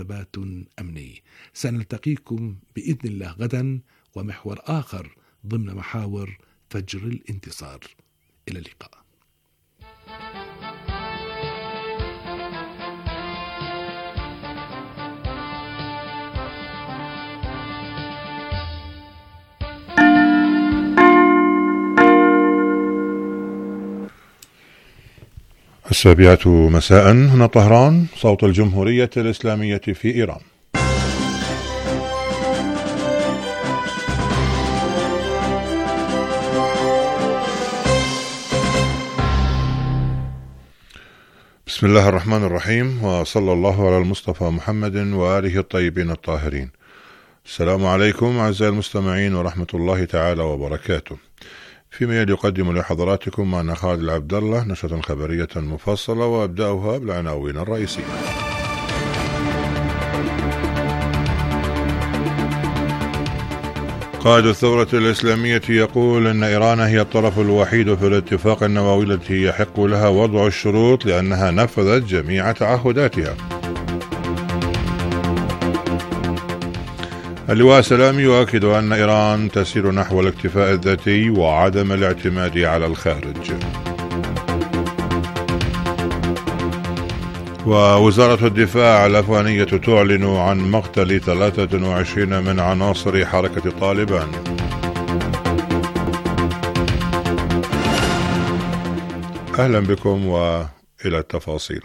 ثبات أمني. سنلتقيكم بإذن الله غدا ومحور آخر ضمن محاور فجر الانتصار. إلى اللقاء. السابعة مساء، هنا طهران، صوت الجمهورية الإسلامية في إيران. بسم الله الرحمن الرحيم، وصلى الله على المصطفى محمد وآله الطيبين الطاهرين. السلام عليكم أعزائي المستمعين ورحمة الله تعالى وبركاته. فيما يلي يقدم لحضراتكم معنا خالد العبد الله نشرة خبرية مفصلة، وأبدأها بالعناوين الرئيسية. قائد الثورة الإسلامية يقول أن إيران هي الطرف الوحيد في الاتفاق النووي التي يحق لها وضع الشروط لأنها نفذت جميع تعهداتها. اللواء سلامي يؤكد أن إيران تسير نحو الاكتفاء الذاتي وعدم الاعتماد على الخارج. ووزارة الدفاع الأفغانية تعلن عن مقتل 23 من عناصر حركة طالبان. أهلا بكم وإلى التفاصيل.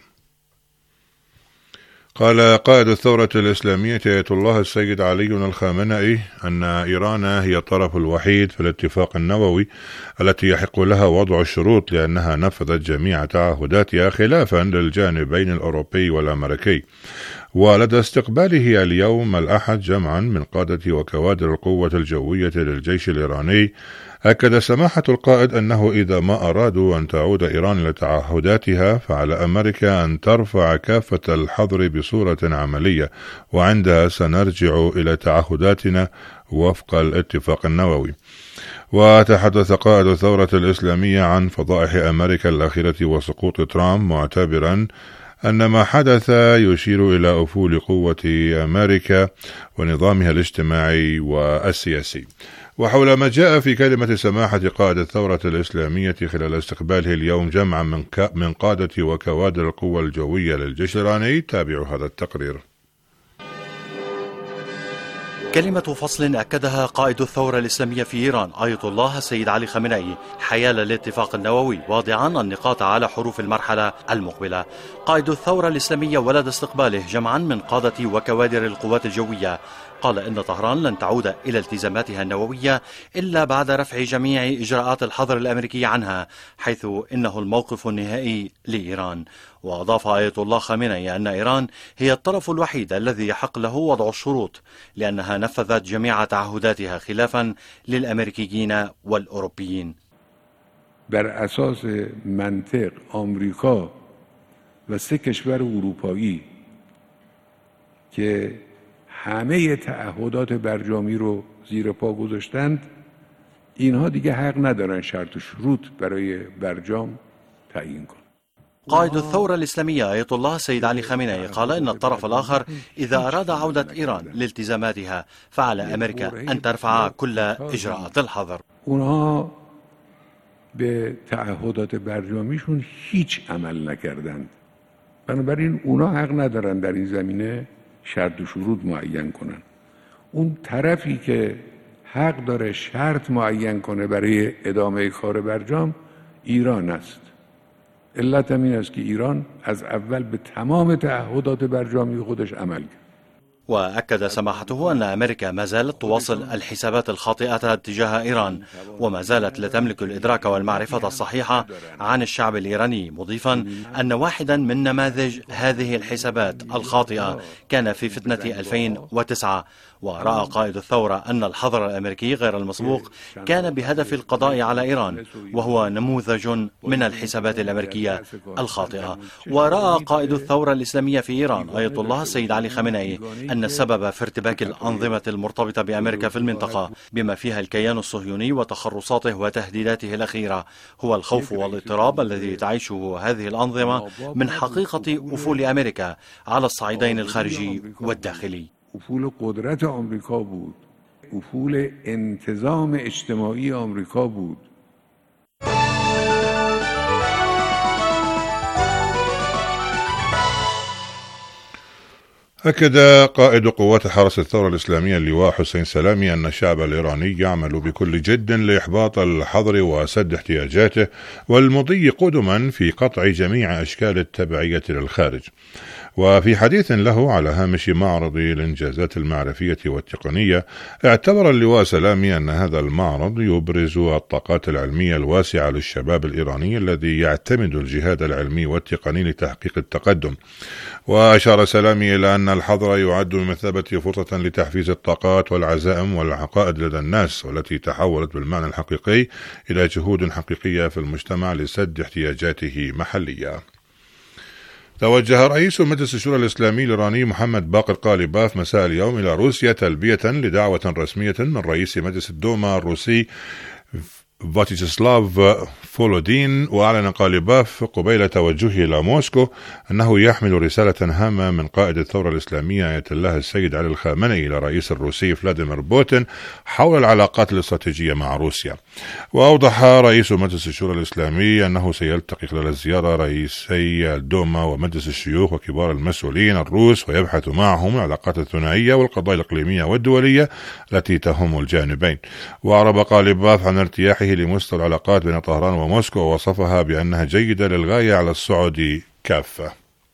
قال قائد الثورة الإسلامية آية الله السيد علي الخامنئي أن إيران هي الطرف الوحيد في الاتفاق النووي التي يحق لها وضع الشروط لأنها نفذت جميع تعهداتها، خلافا للجانبين الأوروبي والأمريكي. ولدى استقباله اليوم الأحد جمعا من قادة وكوادر القوة الجوية للجيش الإيراني، أكد سماحة القائد أنه إذا ما أرادوا أن تعود إيران إلى تعهداتها فعلى أمريكا أن ترفع كافة الحظر بصورة عملية، وعندها سنرجع إلى تعهداتنا وفق الاتفاق النووي. وتحدث قائد الثورة الإسلامية عن فضائح أمريكا الأخيرة وسقوط ترامب، معتبرا أن ما حدث يشير إلى أفول قوة أمريكا ونظامها الاجتماعي والسياسي. وحول ما جاء في كلمة سماحة قائد الثورة الإسلامية خلال استقباله اليوم جمعا من قادة وكوادر القوى الجوية للجيش الإيراني، تابعوا هذا التقرير. كلمة فصل أكدها قائد الثورة الإسلامية في إيران آية الله السيد علي خامنئي حيال الاتفاق النووي، واضعا النقاط على حروف المرحلة المقبلة. قائد الثورة الإسلامية ولدى استقباله جمعا من قادة وكوادر القوات الجوية قال إن طهران لن تعود إلى التزاماتها النووية إلا بعد رفع جميع إجراءات الحظر الأمريكي عنها، حيث إنه الموقف النهائي لإيران. وأضاف آية الله خامنئي أن إيران هي الطرف الوحيد الذي يحق له وضع الشروط لأنها نفذت جميع تعهداتها، خلافا للأمريكيين والأوروبيين. بر اساس منطق آمریکا و 3 کشور اروپایی که همه تعهدات برجامی رو زیر پا گذاشتند، اینها دیگه حق ندارن شرط و شروط برای برجام تعیین کنند. قائد الثورة الإسلامية آية الله السيد علي خامنئي قال إن الطرف الآخر إذا أراد عودة إيران لالتزاماتها فعلى أمريكا أن ترفع كل إجراءات الحظر. اونها به تعهدات برجامیشون هیچ عمل نکردند، بنابراین اونها حق ندارن در این زمینه شرط و شروط معین کنن. اون طرفی که حق داره شرط معین کنه برای ادامه کار برجام ایران است. علت هم این است که ایران از اول به تمام تعهدات برجامی خودش عمل کرد. وأكد سماحته أن أمريكا ما زالت تواصل الحسابات الخاطئة تجاه إيران، وما زالت لا تملك الإدراك والمعرفة الصحيحة عن الشعب الإيراني، مضيفا أن واحدا من نماذج هذه الحسابات الخاطئة كان في فتنة 2009. ورأى قائد الثورة أن الحظر الأمريكي غير المسبوق كان بهدف القضاء على إيران، وهو نموذج من الحسابات الأمريكية الخاطئة. ورأى قائد الثورة الإسلامية في إيران آية الله السيد علي خامنئي أن السبب في ارتباك الأنظمة المرتبطة بأمريكا في المنطقة بما فيها الكيان الصهيوني وتخرصاته وتهديداته الأخيرة هو الخوف والاضطراب الذي تعيشه هذه الأنظمة من حقيقة أفول أمريكا على الصعيدين الخارجي والداخلي. افول قدرت آمریکا بود، افول انتظام اجتماعی آمریکا بود. أكد قائد قوات حرس الثورة الإسلامية اللواء حسين سلامي أن الشعب الإيراني يعمل بكل جد لإحباط الحظر وسد احتياجاته والمضي قدما في قطع جميع أشكال التبعية للخارج. وفي حديث له على هامش معرض الإنجازات المعرفية والتقنية، اعتبر اللواء سلامي أن هذا المعرض يبرز الطاقات العلمية الواسعة للشباب الإيراني الذي يعتمد الجهاد العلمي والتقني لتحقيق التقدم. وأشار سلامي إلى أن الحظر يعد بمثابة فرصة لتحفيز الطاقات والعزائم والعقائد لدى الناس، والتي تحولت بالمعنى الحقيقي إلى جهود حقيقية في المجتمع لسد احتياجاته محلية. توجه رئيس مجلس الشورى الإسلامي الإيراني محمد باقر قاليباف مساء اليوم إلى روسيا تلبية لدعوة رسمية من رئيس مجلس الدوما الروسي فياتشيسلاف فولودين. وأعلن قاليباف قبيل توجهه إلى موسكو أنه يحمل رسالة هامة من قائد الثورة الإسلامية آية الله السيد علي الخامنئي إلى الرئيس الروسي فلاديمير بوتين حول العلاقات الاستراتيجية مع روسيا. وأوضح رئيس مجلس الشورى الإسلامي أنه سيلتقي خلال الزيارة رئيسي الدوما ومجلس الشيوخ وكبار المسؤولين الروس، ويبحث معهم العلاقات الثنائية والقضايا الإقليمية والدولية التي تهم الجانبين. وأعرب قاليباف عن ارتياحه لمستوى العلاقات بين طهران وموسكو، ووصفها بأنها جيدة للغاية على الصعد كافة.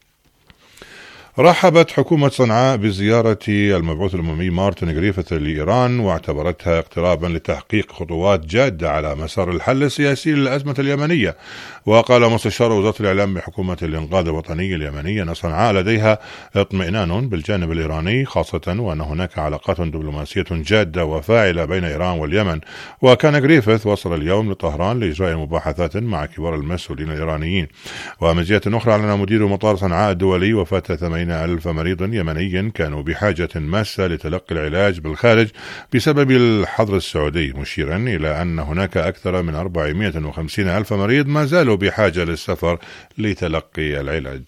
رحبت حكومة صنعاء بزيارة المبعوث الأممي مارتن غريفيث لإيران، واعتبرتها اقترابا لتحقيق خطوات جادة على مسار الحل السياسي للأزمة اليمنية. وقال مستشار وزارة الإعلام بحكومة الإنقاذ الوطني اليمنية أن صنعاء لديها اطمئنان بالجانب الإيراني، خاصة وأن هناك علاقات دبلوماسية جادة وفاعلة بين إيران واليمن. وكان غريفيث وصل اليوم لطهران لإجراء مباحثات مع كبار المسؤولين الإيرانيين. ومن جهة أخرى أعلن مدير مطار صنعاء الدولي وفاة 80,000 مريض يمني كانوا بحاجة ماسة لتلقي العلاج بالخارج بسبب الحظر السعودي، مشيرا إلى أن هناك أكثر من 450,000 مريض ما زالوا بحاجة للسفر لتلقي العلاج.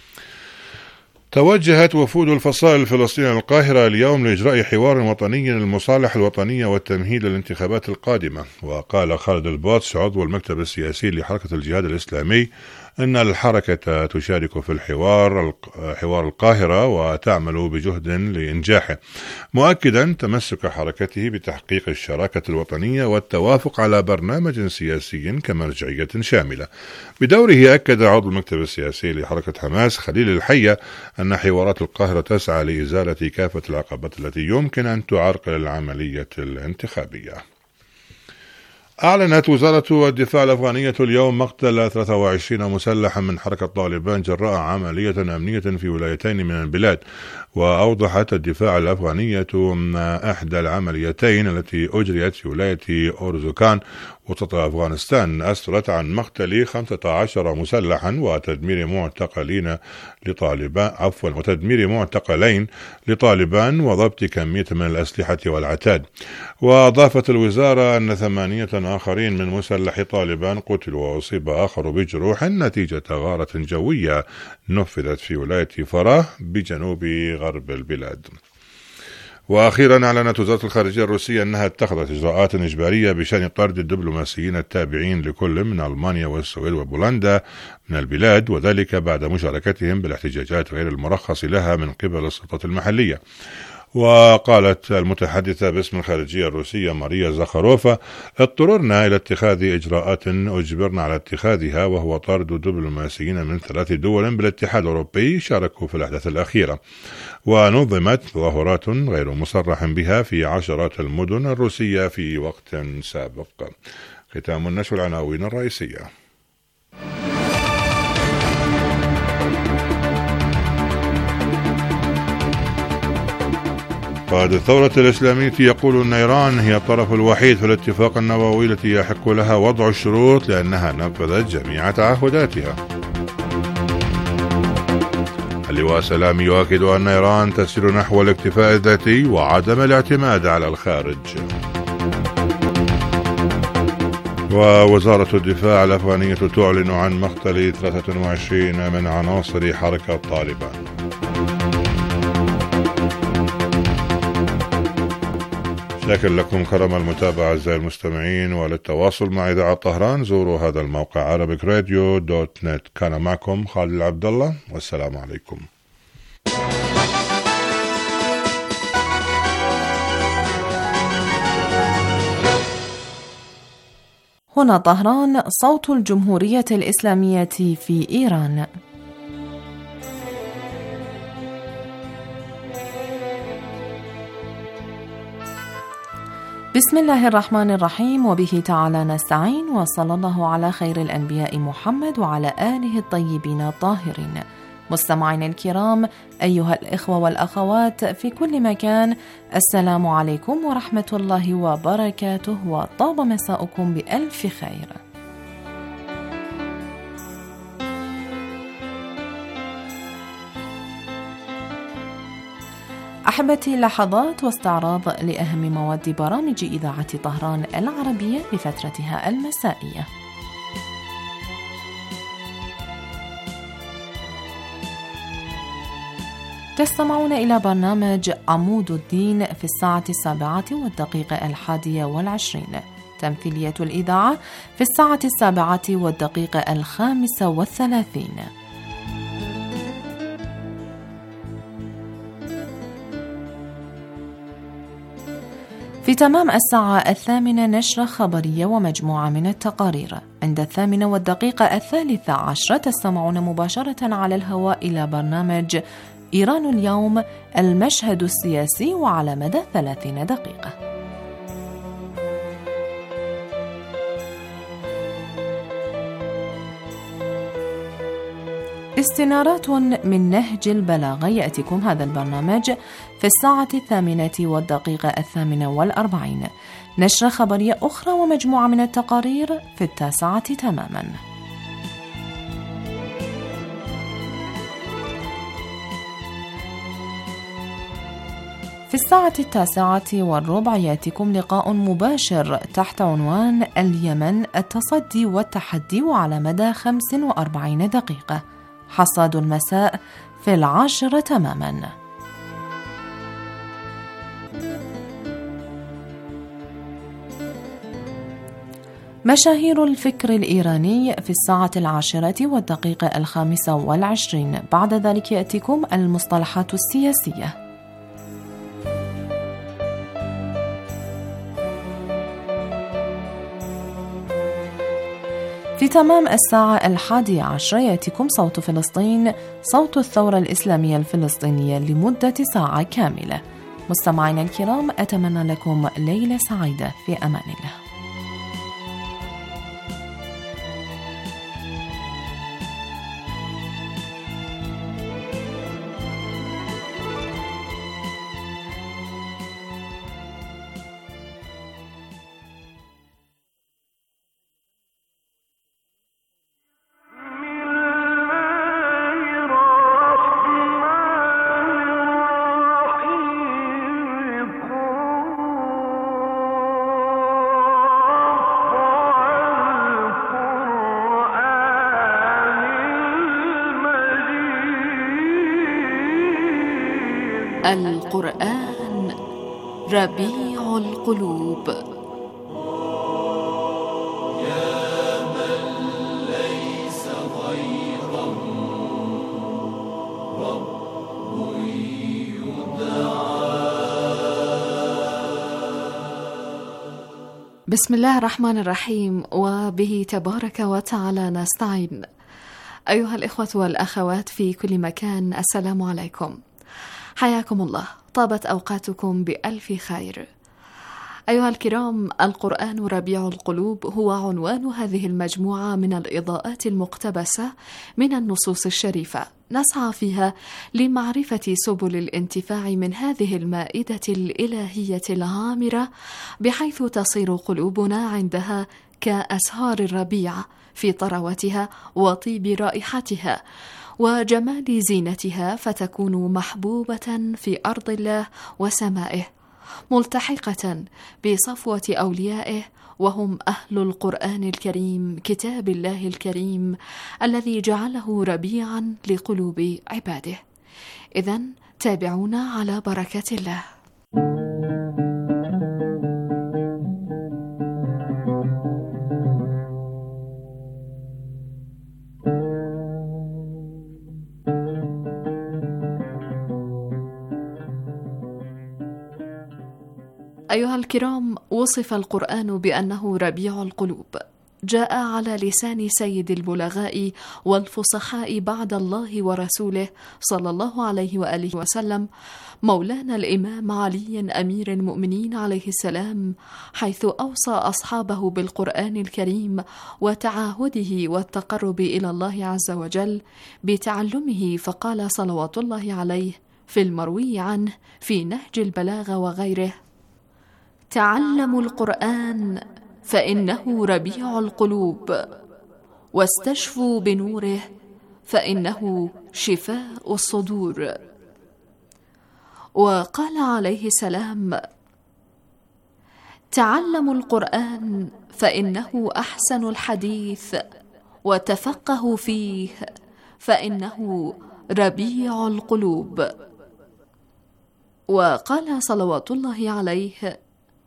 توجهت وفود الفصائل الفلسطينية القاهرة اليوم لإجراء حوار وطني للمصالحة الوطنية والتمهيد للانتخابات القادمة. وقال خالد الباتش عضو المكتب السياسي لحركة الجهاد الإسلامي أن الحركة تشارك في حوار القاهرة وتعمل بجهد لإنجاحه، مؤكدا تمسك حركته بتحقيق الشراكة الوطنية والتوافق على برنامج سياسي كمرجعية شاملة. بدوره أكد عضو المكتب السياسي لحركة حماس خليل الحية أن حوارات القاهرة تسعى لإزالة كافة العقبات التي يمكن أن تعرقل العملية الانتخابية. أعلنت وزارة الدفاع الأفغانية اليوم مقتل 23 مسلحا من حركة طالبان جراء عملية أمنية في ولايتين من البلاد. وأوضحت الدفاع الأفغانية إحدى العمليتين التي أجريت في ولاية أورزوكان وسط أفغانستان أسفرت عن مقتل 15 مسلحا وتدمير معتقلين لطالبان وضبط كمية من الأسلحة والعتاد. وأضافت الوزارة أن 8 آخرين من مسلحي طالبان قتلوا وأصيب آخر بجروح نتيجة غارة جوية نفذت في ولاية فراه بجنوب غرب البلاد. وأخيرا أعلنت وزارة الخارجية الروسية أنها اتخذت إجراءات إجبارية بشأن طرد الدبلوماسيين التابعين لكل من ألمانيا والسويد وبولندا من البلاد، وذلك بعد مشاركتهم بالاحتجاجات غير المرخص لها من قبل السلطات المحلية. وقالت المتحدثة باسم الخارجية الروسية ماريا زخاروفا: اضطررنا إلى اتخاذ إجراءات أجبرنا على اتخاذها، وهو طرد دبلوماسيين من 3 دول بالاتحاد الأوروبي شاركوا في الأحداث الأخيرة. ونظمت تظاهرات غير مصرح بها في عشرات المدن الروسية في وقت سابق. ختام النشر العناوين الرئيسية. قائد الثورة الإسلامية يقول أن إيران هي الطرف الوحيد في الاتفاق النووي التي يحق لها وضع الشروط لأنها نفذت جميع تعهداتها. اللواء سلامي يؤكد أن إيران تسير نحو الاكتفاء الذاتي وعدم الاعتماد على الخارج. ووزارة الدفاع الأفغانية تعلن عن مقتل 23 من عناصر حركة طالبان. شاكر لكم كرم المتابعة أعزائي المستمعين، وللتواصل مع إذاعة طهران زوروا هذا الموقع arabicradio.net. كان معكم خالد العبد الله، والسلام عليكم. هنا طهران، صوت الجمهورية الإسلامية في إيران. بسم الله الرحمن الرحيم، وبه تعالى نستعين، وصلى الله على خير الأنبياء محمد وعلى آله الطيبين الطاهرين. مستمعين الكرام، أيها الإخوة والأخوات في كل مكان، السلام عليكم ورحمة الله وبركاته، وطاب مساؤكم بألف خير. أحبتي، لحظات واستعراض لأهم مواد برامج إذاعة طهران العربية لفترتها المسائية. تستمعون إلى برنامج عمود الدين في 7:07:21، تمثيلية الإذاعة في 7:07:35. في تمام 8:00 نشرة خبرية ومجموعة من التقارير. عند 8:13 تستمعون مباشرة على الهواء إلى برنامج إيران اليوم، المشهد السياسي، وعلى مدى 30 دقيقة. استنارات من نهج البلاغة. يأتيكم هذا البرنامج في 8:48. نشرة خبرية أخرى ومجموعة من التقارير في 9:00 تماما. في 9:09 يأتيكم لقاء مباشر تحت عنوان اليمن، التصدي والتحدي، وعلى مدى 45 دقيقة. حصاد المساء في 10:00 تماما. مشاهير الفكر الإيراني في 10:25. بعد ذلك يأتيكم المصطلحات السياسية. في تمام 11:00 يأتيكم صوت فلسطين، صوت الثورة الإسلامية الفلسطينية، لمدة ساعة كاملة. مستمعينا الكرام، أتمنى لكم ليلة سعيدة في أمان الله. القرآن ربيع القلوب. يا من ليس غيره رب يدعى. بسم الله الرحمن الرحيم، وبه تبارك وتعالى نستعين. أيها الإخوة والأخوات في كل مكان، السلام عليكم، حياكم الله، طابت أوقاتكم بألف خير. أيها الكرام، القرآن ربيع القلوب هو عنوان هذه المجموعة من الإضاءات المقتبسة من النصوص الشريفة، نسعى فيها لمعرفة سبل الانتفاع من هذه المائدة الإلهية العامرة، بحيث تصير قلوبنا عندها كأزهار الربيع في طروتها وطيب رائحتها، وجمال زينتها، فتكون محبوبة في أرض الله وسمائه، ملتحقة بصفوة أوليائه، وهم أهل القرآن الكريم، كتاب الله الكريم الذي جعله ربيعا لقلوب عباده. إذن تابعونا على بركة الله. أيها الكرام، وصف القرآن بأنه ربيع القلوب، جاء على لسان سيد البلغاء والفصحاء بعد الله ورسوله صلى الله عليه وآله وسلم، مولانا الإمام علي أمير المؤمنين عليه السلام، حيث أوصى أصحابه بالقرآن الكريم وتعاهده والتقرب إلى الله عز وجل بتعلمه، فقال صلوات الله عليه في المروي عنه في نهج البلاغة وغيره: تعلموا القرآن فإنه ربيع القلوب، واستشفوا بنوره فإنه شفاء الصدور. وقال عليه السلام: تعلموا القرآن فإنه أحسن الحديث، وتفقهوا فيه فإنه ربيع القلوب. وقال صلوات الله عليه: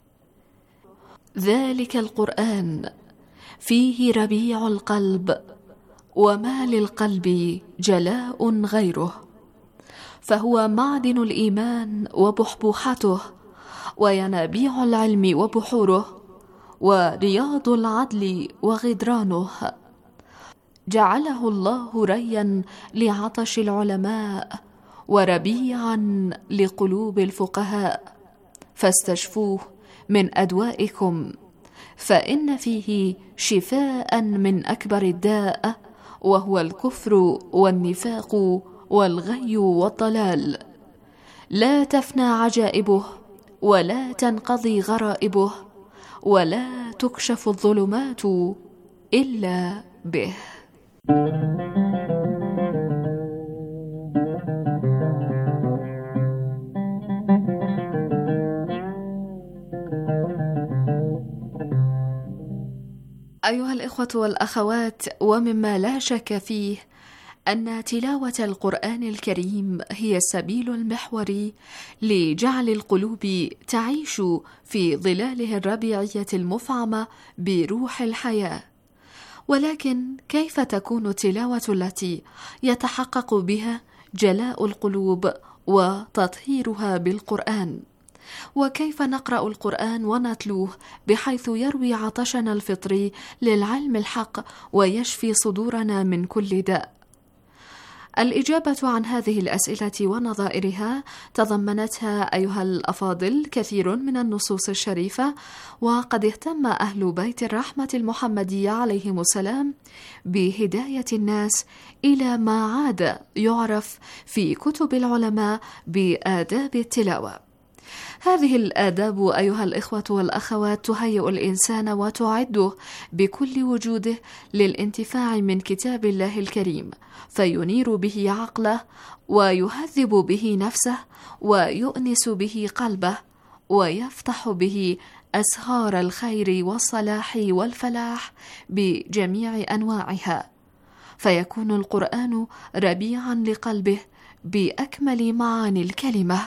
ذلك القرآن فيه ربيع القلب، وما للقلب جلاء غيره، فهو معدن الإيمان وبحبوحته، وينابيع العلم وبحوره، ورياض العدل وغدرانه. جعله الله ريا لعطش العلماء، وربيعا لقلوب الفقهاء، فاستشفوه من أدوائكم، فإن فيه شفاء من أكبر الداء، وهو الكفر والنفاق والغي والضلال. لا تفنى عجائبه، ولا تنقضي غرائبه، ولا تكشف الظلمات إلا به. أيها الإخوة والأخوات، ومما لا شك فيه أن تلاوة القرآن الكريم هي السبيل المحوري لجعل القلوب تعيش في ظلاله الربيعية المفعمة بروح الحياة. ولكن كيف تكون التلاوة التي يتحقق بها جلاء القلوب وتطهيرها بالقرآن؟ وكيف نقرأ القرآن ونتلوه بحيث يروي عطشنا الفطري للعلم الحق ويشفي صدورنا من كل داء؟ الإجابة عن هذه الأسئلة ونظائرها تضمنتها أيها الأفاضل كثير من النصوص الشريفة، وقد اهتم أهل بيت الرحمة المحمدية عليهم السلام بهداية الناس إلى ما عاد يعرف في كتب العلماء بآداب التلاوة. هذه الآداب أيها الإخوة والأخوات تهيئ الإنسان وتعده بكل وجوده للانتفاع من كتاب الله الكريم، فينير به عقله، ويهذب به نفسه، ويؤنس به قلبه، ويفتح به أسهار الخير والصلاح والفلاح بجميع أنواعها، فيكون القرآن ربيعا لقلبه بأكمل معاني الكلمة.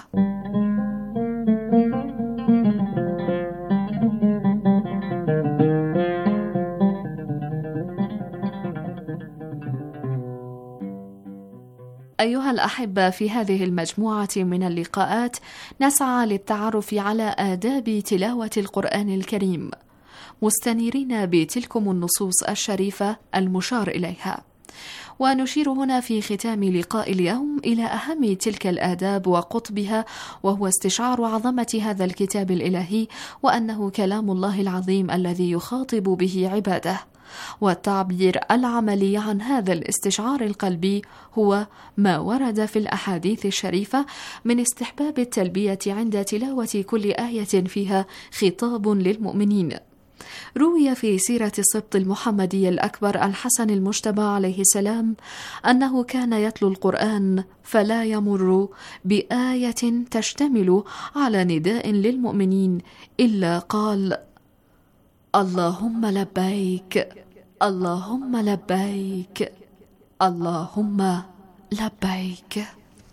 أيها الأحبة، في هذه المجموعة من اللقاءات نسعى للتعرف على آداب تلاوة القرآن الكريم، مستنيرين بتلكم النصوص الشريفة المشار إليها. ونشير هنا في ختام لقاء اليوم إلى أهم تلك الآداب وقطبها، وهو استشعار عظمة هذا الكتاب الإلهي، وأنه كلام الله العظيم الذي يخاطب به عباده. والتعبير العملي عن هذا الاستشعار القلبي هو ما ورد في الأحاديث الشريفة من استحباب التلبية عند تلاوة كل آية فيها خطاب للمؤمنين. روي في سيرة السبط المحمدي الأكبر الحسن المجتبى عليه السلام أنه كان يتلو القرآن فلا يمر بآية تشتمل على نداء للمؤمنين إلا قال: اللهم لبيك، اللهم لبيك، اللهم لبيك.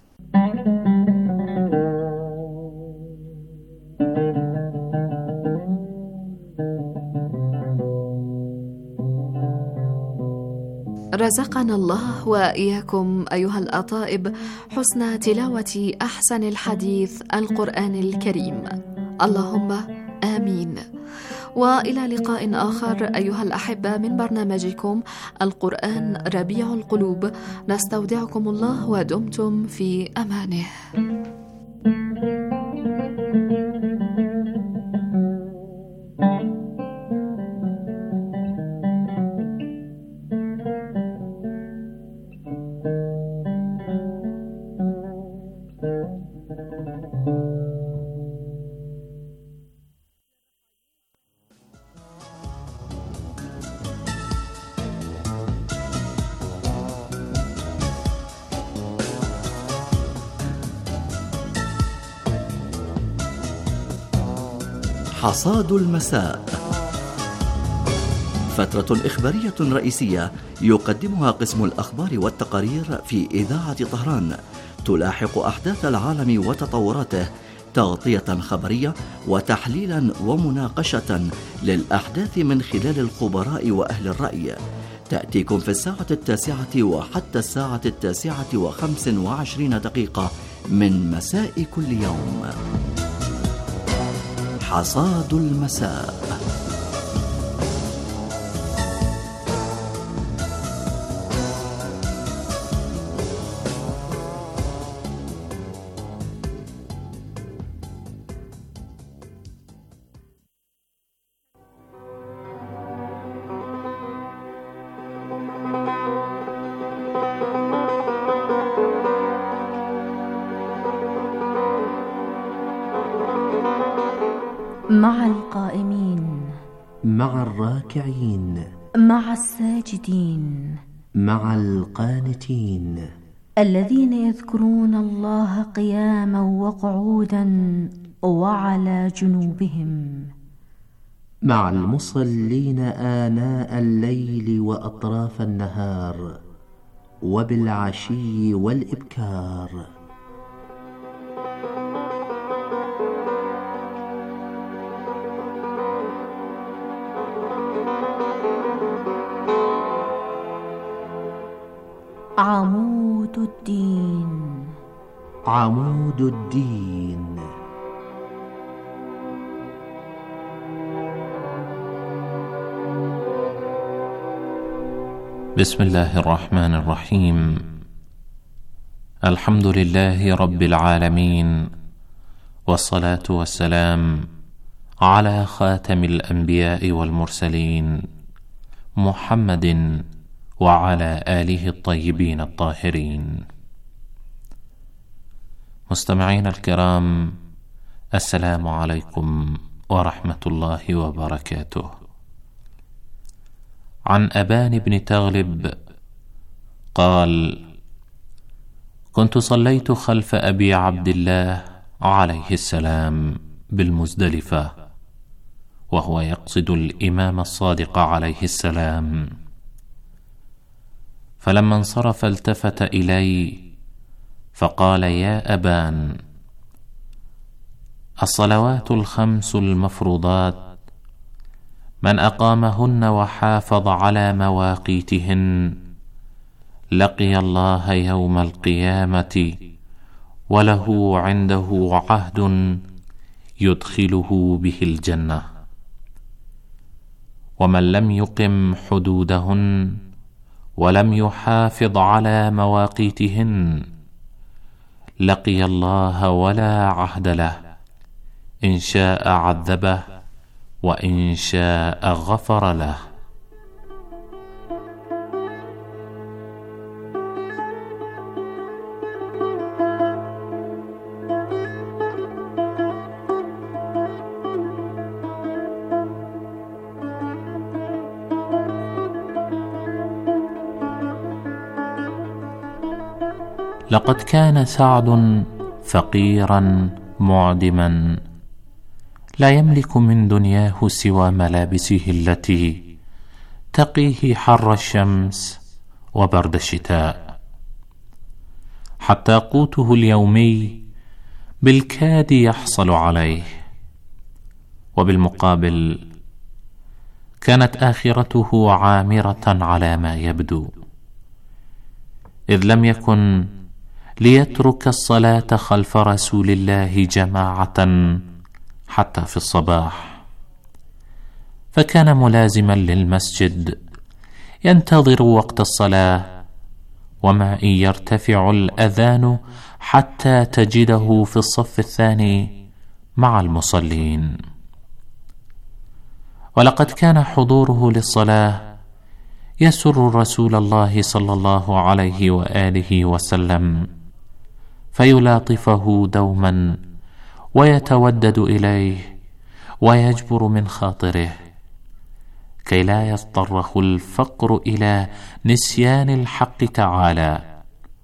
رزقنا الله وإياكم أيها الأطائب حسن تلاوة أحسن الحديث القرآن الكريم، اللهم آمين. وإلى لقاء آخر أيها الأحبة من برنامجكم القرآن ربيع القلوب، نستودعكم الله ودمتم في أمانه. حصاد المساء، فترة إخبارية رئيسية يقدمها قسم الأخبار والتقارير في إذاعة طهران، تلاحق أحداث العالم وتطوراته، تغطية خبرية وتحليلا ومناقشة للأحداث من خلال الخبراء وأهل الرأي. تأتيكم في الساعة 9 وحتى الساعة 9:25 من مساء كل يوم. حصاد المساء. مع القائمين، مع الراكعين، مع الساجدين، مع القانتين، الذين يذكرون الله قياما وقعودا وعلى جنوبهم، مع المصلين آناء الليل وأطراف النهار وبالعشي والإبكار. عمود الدين، عمود الدين. بسم الله الرحمن الرحيم. الحمد لله رب العالمين، والصلاة والسلام على خاتم الأنبياء والمرسلين محمد وعلى آله الطيبين الطاهرين. مستمعين الكرام، السلام عليكم ورحمة الله وبركاته. عن أبان بن تغلب قال: كنت صليت خلف أبي عبد الله عليه السلام بالمزدلفة، وهو يقصد الإمام الصادق عليه السلام، فلما انصرف التفت إلي فقال: يا أبان، الصلوات الخمس المفروضات من أقامهن وحافظ على مواقيتهن لقي الله يوم القيامة وله عنده عهد يدخله به الجنة، ومن لم يقم حدودهن ولم يحافظ على مواقيتهن لقي الله ولا عهد له، إن شاء عذبه وإن شاء غفر له. لقد كان سعد فقيرا معدما لا يملك من دنياه سوى ملابسه التي تقيه حر الشمس وبرد الشتاء، حتى قوته اليومي بالكاد يحصل عليه. وبالمقابل كانت آخرته عامرة على ما يبدو، إذ لم يكن ليترك الصلاة خلف رسول الله جماعة حتى في الصباح، فكان ملازما للمسجد ينتظر وقت الصلاة، وما إن يرتفع الأذان حتى تجده في الصف الثاني مع المصلين. ولقد كان حضوره للصلاة يسر رسول الله صلى الله عليه وآله وسلم، فيلاطفه دوما ويتودد إليه ويجبر من خاطره، كي لا يضطره الفقر إلى نسيان الحق تعالى.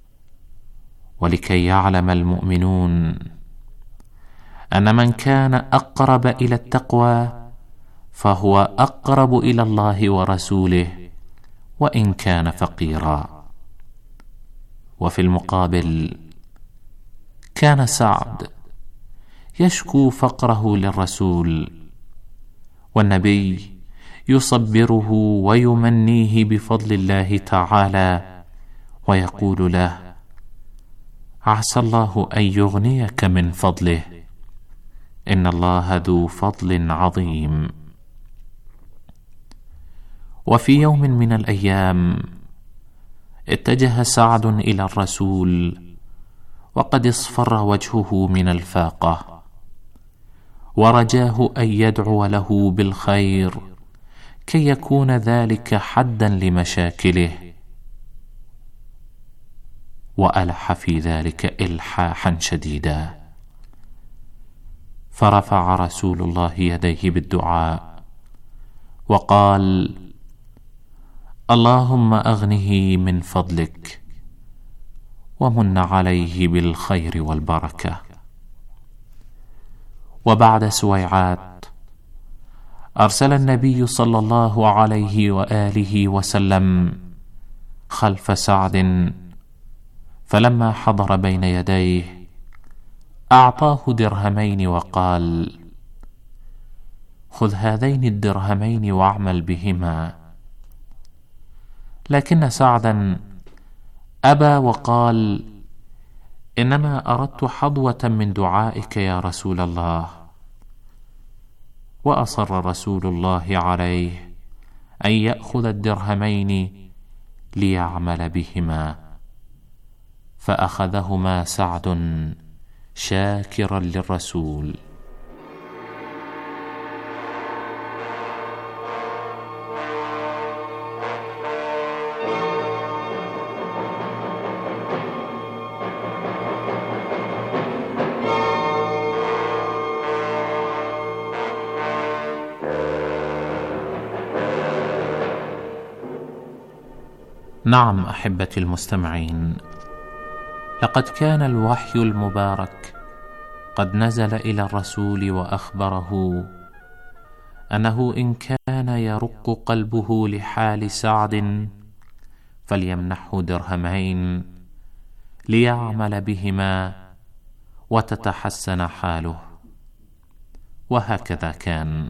ولكي يعلم المؤمنون أن من كان أقرب إلى التقوى فهو أقرب إلى الله ورسوله وإن كان فقيرا. وفي المقابل كان سعد يشكو فقره للرسول، والنبي يصبره ويمنيه بفضل الله تعالى، ويقول له: عسى الله أن يغنيك من فضله، إن الله ذو فضل عظيم. وفي يوم من الأيام اتجه سعد إلى الرسول وقد اصفر وجهه من الفاقة، ورجاه أن يدعو له بالخير كي يكون ذلك حدا لمشاكله، وألح في ذلك إلحاحا شديدا. فرفع رسول الله يديه بالدعاء وقال: اللهم أغنه من فضلك ومن عليه بالخير والبركة. وبعد سويعات أرسل النبي صلى الله عليه وآله وسلم خلف سعد، فلما حضر بين يديه أعطاه درهمين وقال: خذ هذين الدرهمين واعمل بهما. لكن سعدا أبى وقال: إنما أردت حظوة من دعائك يا رسول الله. وأصر رسول الله عليه أن يأخذ الدرهمين ليعمل بهما، فأخذهما سعد شاكرا للرسول. نعم أحبتي المستمعين، لقد كان الوحي المبارك قد نزل إلى الرسول وأخبره أنه إن كان يرق قلبه لحال سعد فليمنحه درهمين ليعمل بهما وتتحسن حاله. وهكذا كان،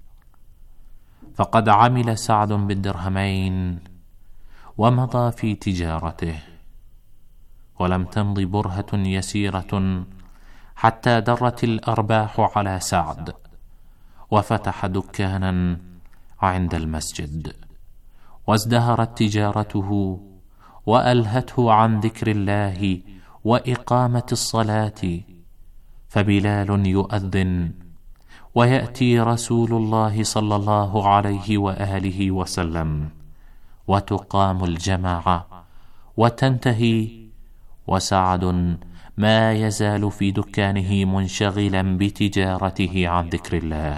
فقد عمل سعد بالدرهمين ومضى في تجارته، ولم تمض برهة يسيرة حتى درت الأرباح على سعد، وفتح دكانا عند المسجد، وازدهرت تجارته وألهته عن ذكر الله وإقامة الصلاة، فبلال يؤذن ويأتي رسول الله صلى الله عليه وآله وسلم، وتقام الجماعة وتنتهي، وسعد ما يزال في دكانه منشغلا بتجارته عن ذكر الله.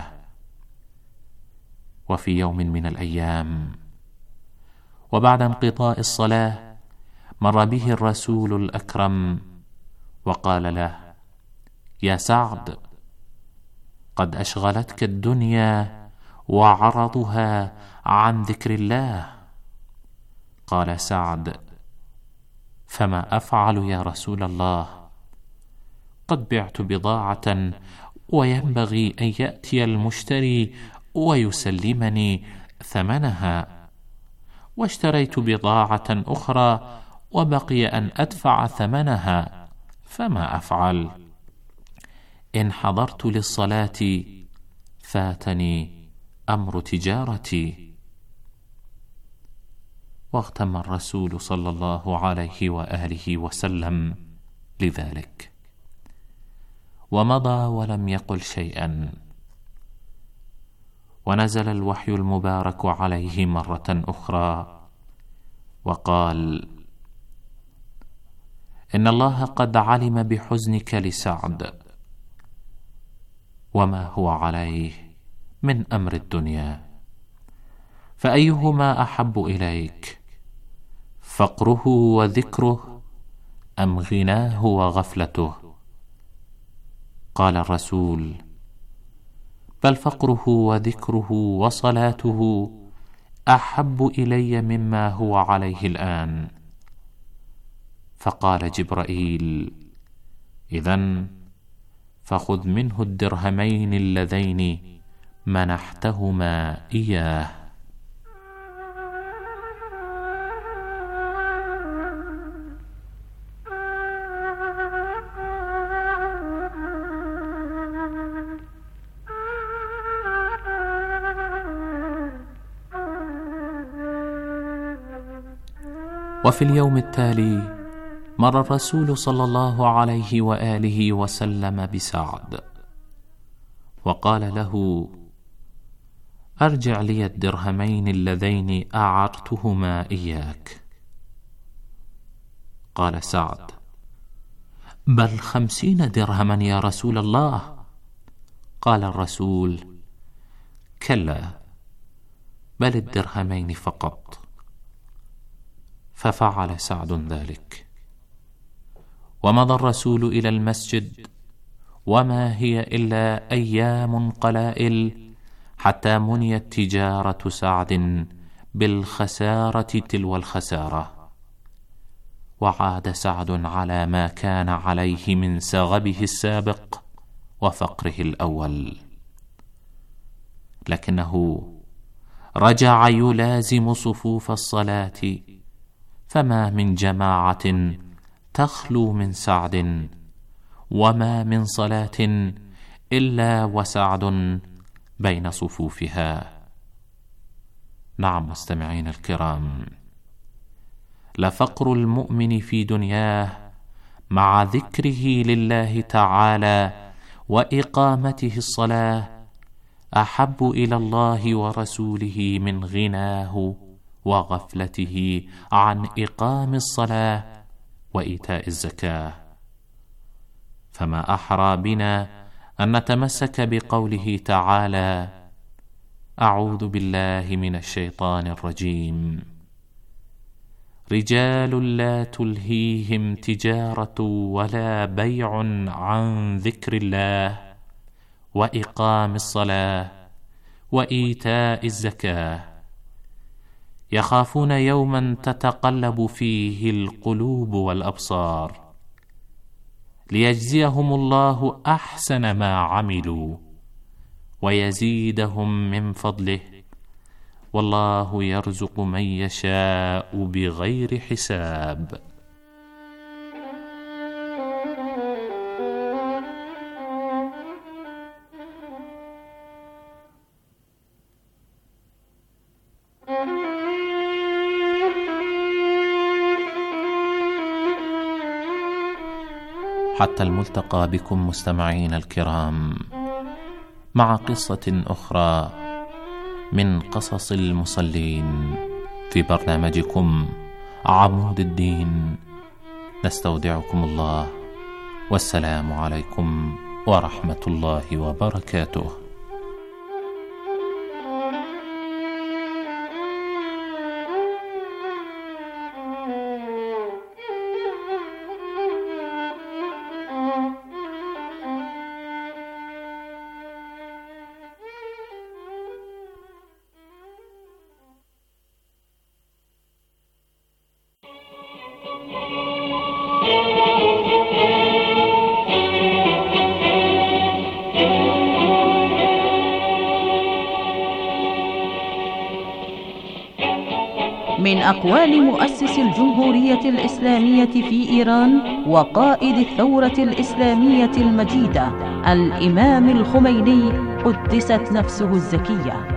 وفي يوم من الأيام وبعد انقضاء الصلاة مر به الرسول الأكرم وقال له: يا سعد، قد أشغلتك الدنيا وعرضها عن ذكر الله. قال سعد: فما أفعل يا رسول الله؟ قد بعت بضاعة وينبغي أن يأتي المشتري ويسلمني ثمنها، واشتريت بضاعة أخرى وبقي أن أدفع ثمنها، فما أفعل؟ إن حضرت للصلاة فاتني أمر تجارتي. واغتم الرسول صلى الله عليه وآله وسلم لذلك، ومضى ولم يقل شيئا. ونزل الوحي المبارك عليه مرة أخرى وقال: إن الله قد علم بحزنك لسعد وما هو عليه من أمر الدنيا، فأيهما أحب إليك، فقره وذكره أم غناه وغفلته؟ قال الرسول: بل فقره وذكره وصلاته أحب إلي مما هو عليه الآن. فقال جبرائيل: إذن فخذ منه الدرهمين اللذين منحتهما إياه. وفي اليوم التالي مر الرسول صلى الله عليه وآله وسلم بسعد وقال له: أرجع لي الدرهمين اللذين أعرتهما إياك. قال سعد: بل 50 درهما يا رسول الله. قال الرسول: كلا، بل الدرهمين فقط. ففعل سعد ذلك، ومضى الرسول إلى المسجد، وما هي إلا أيام قلائل حتى منيت تجارة سعد بالخسارة تلو الخسارة، وعاد سعد على ما كان عليه من سغبه السابق وفقره الأول، لكنه رجع يلازم صفوف الصلاة، فما من جماعة تخلو من سعد، وما من صلاة إلا وسعد بين صفوفها. نعم مستمعين الكرام، لفقر المؤمن في دنياه مع ذكره لله تعالى وإقامته الصلاة أحب إلى الله ورسوله من غناه وغفلته عن إقام الصلاة وإيتاء الزكاة. فما أحرى بنا أن نتمسك بقوله تعالى: أعوذ بالله من الشيطان الرجيم: رجال لا تلهيهم تجارة ولا بيع عن ذكر الله وإقام الصلاة وإيتاء الزكاة يخافون يوما تتقلب فيه القلوب والأبصار ليجزيهم الله أحسن ما عملوا ويزيدهم من فضله، والله يرزق من يشاء بغير حساب. حتى الملتقى بكم مستمعين الكرام مع قصة أخرى من قصص المصلين في برنامجكم عمود الدين. نستودعكم الله، والسلام عليكم ورحمة الله وبركاته. من أقوال مؤسس الجمهورية الإسلامية في إيران وقائد الثورة الإسلامية المجيدة الإمام الخميني قدست نفسه الزكية.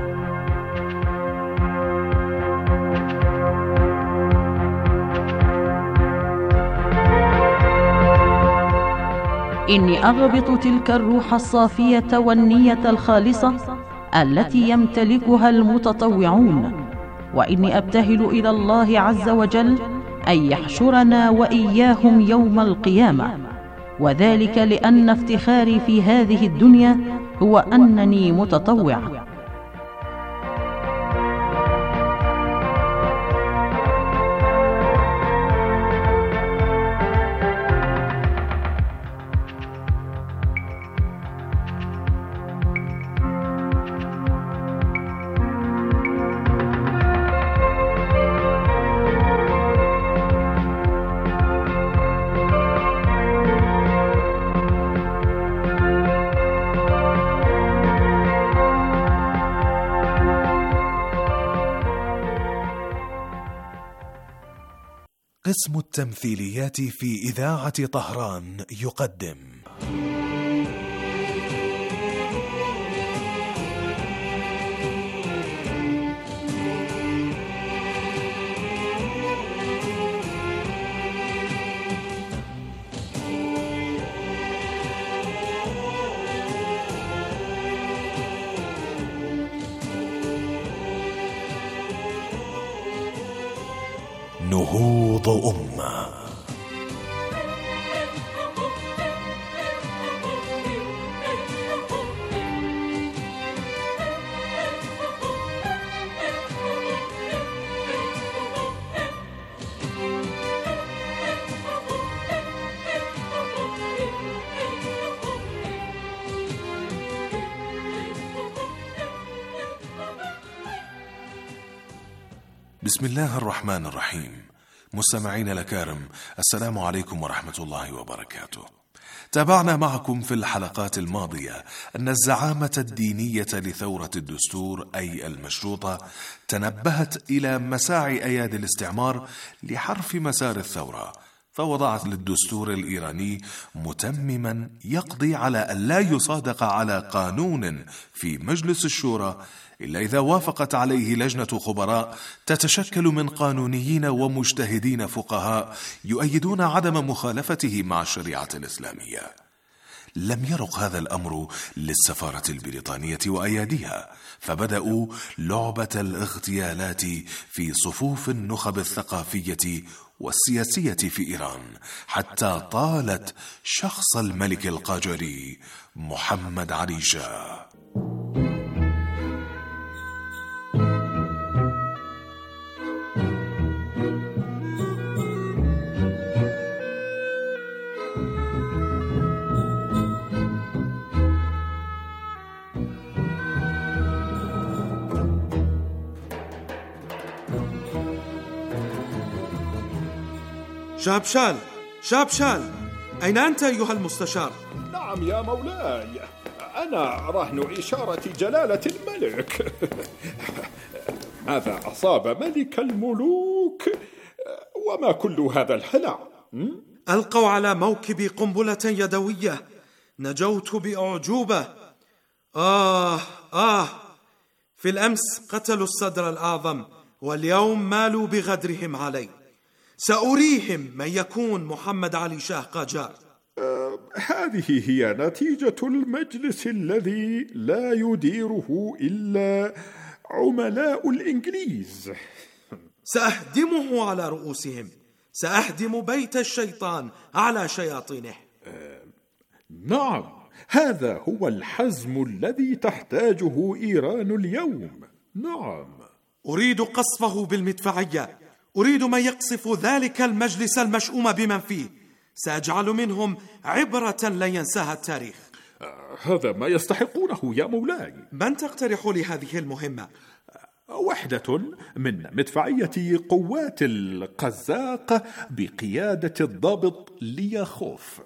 إني أغبط تلك الروح الصافية والنية الخالصة التي يمتلكها المتطوعون، وإني أبتهل إلى الله عز وجل أن يحشرنا وإياهم يوم القيامة، وذلك لأن افتخاري في هذه الدنيا هو أنني متطوع. قسم التمثيليات في إذاعة طهران يقدم نهوض أمة. بسم الله الرحمن الرحيم. مستمعين الأكارم، السلام عليكم ورحمة الله وبركاته. تابعنا معكم في الحلقات الماضية أن الزعامة الدينية لثورة الدستور أي المشروطة تنبهت إلى مساعي أيادي الاستعمار لحرف مسار الثورة، فوضعت للدستور الإيراني متمما يقضي على أن لا يصادق على قانون في مجلس الشورى إلا إذا وافقت عليه لجنة خبراء تتشكل من قانونيين ومجتهدين فقهاء يؤيدون عدم مخالفته مع الشريعة الإسلامية. لم يرق هذا الأمر للسفارة البريطانية وأياديها، فبدأوا لعبة الاغتيالات في صفوف النخب الثقافية والسياسية في إيران، حتى طالت شخص الملك القاجاري محمد علي شاه. شابشال، أين أنت أيها المستشار؟ نعم يا مولاي، أنا رهن إشارة جلالة الملك. ماذا أصاب ملك الملوك وما كل هذا الهلع؟ ألقوا على موكبي قنبلة يدوية، نجوت بأعجوبة. في الأمس قتلوا الصدر الأعظم، واليوم مالوا بغدرهم علي. سأريهم من يكون محمد علي شاه قاجار. هذه هي نتيجة المجلس الذي لا يديره إلا عملاء الإنجليز. سأهدمه على رؤوسهم، سأهدم بيت الشيطان على شياطينه. نعم، هذا هو الحزم الذي تحتاجه إيران اليوم. نعم، أريد قصفه بالمدفعية، أريد من يقصف ذلك المجلس المشؤوم بمن فيه. سأجعل منهم عبرة لن ينساها التاريخ. هذا ما يستحقونه يا مولاي. من تقترح لي هذه المهمة؟ وحدة من مدفعية قوات القزاق بقيادة الضابط لياخوف.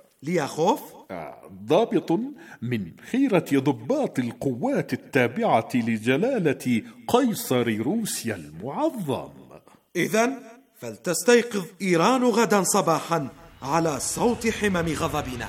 ضابط من خيرة ضباط القوات التابعة لجلالة قيصر روسيا المعظم. إذن فلتستيقظ إيران غدا صباحا على صوت حمم غضبنا.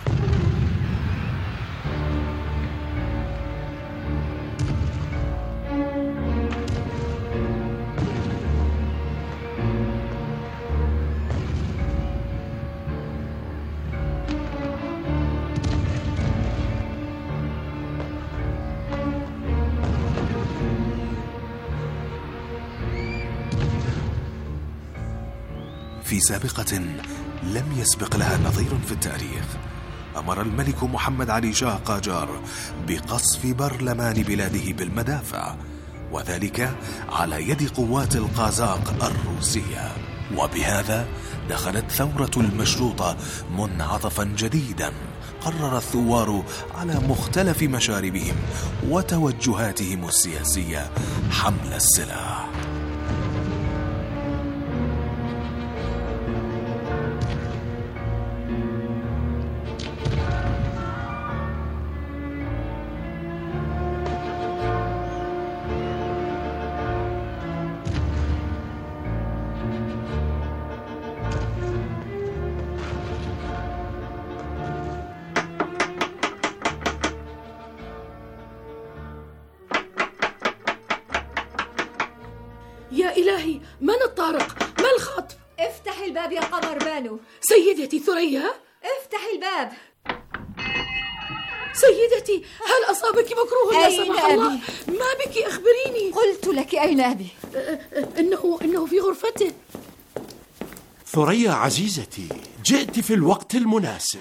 في سابقة لم يسبق لها نظير في التاريخ، أمر الملك محمد علي شاه قاجار بقصف برلمان بلاده بالمدافع، وذلك على يد قوات القازاق الروسية. وبهذا دخلت ثورة المشروطة منعطفا جديدا قرر الثوار على مختلف مشاربهم وتوجهاتهم السياسية حمل السلاح. يا إلهي، من الطارق؟ ما الخطب؟ افتح الباب يا قمر بانو. سيدتي ثريا، افتح الباب. سيدتي، هل أصابك مكروه يا سمح الله؟ ما بك؟ أخبريني. قلت لك أين أبي؟ إنه في غرفته. ثريا عزيزتي، جئت في الوقت المناسب.